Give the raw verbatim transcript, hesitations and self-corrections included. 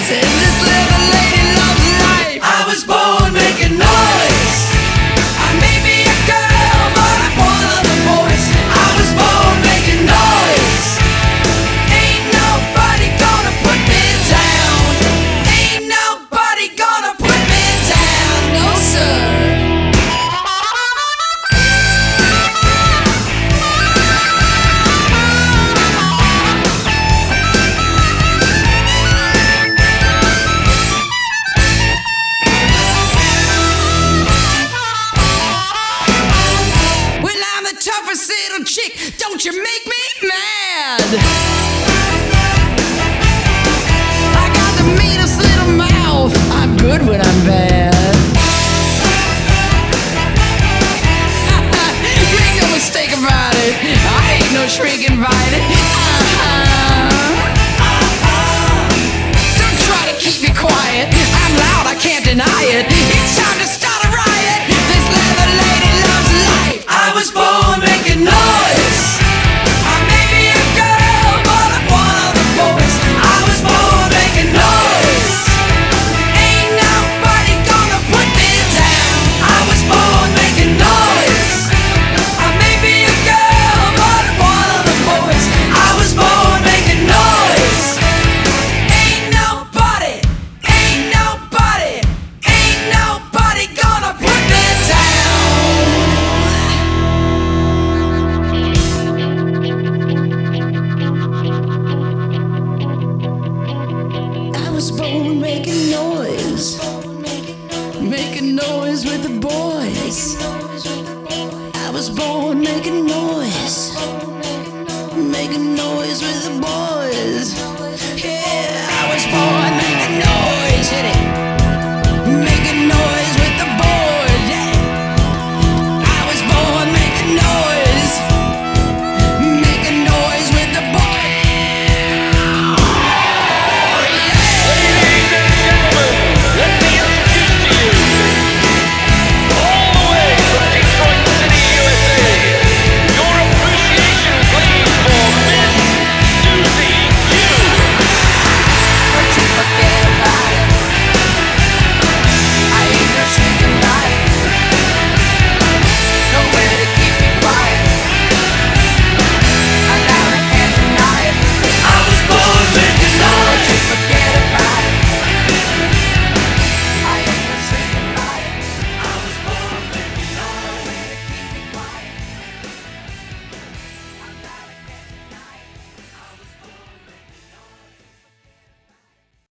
Said this little lady loves life. I was born making noise. I may be a girl, but I'm one of the boys. I was born making noise. Ain't nobody gonna put me down. Ain't nobody gonna put me down. No sir. Toughest little chick, don't you make me mad. I got the meanest little mouth, I'm good when I'm bad. Make no mistake about it, I ain't no shrink invited. Uh-huh. Don't try to keep me quiet, I'm loud, I can't deny it. It's time to start a riot. This leather lady loves life. I was born making noise. I may be a girl, but I'm one of the boys. I was born making noise. Ain't nobody gonna put me down. I was born making noise. I may be a girl, but I'm one of the boys. I was born making noise. Ain't nobody, ain't nobody, ain't nobody gonna put me down. I was born making noise, making noise with the boys. I was born making noise, making noise with the boys.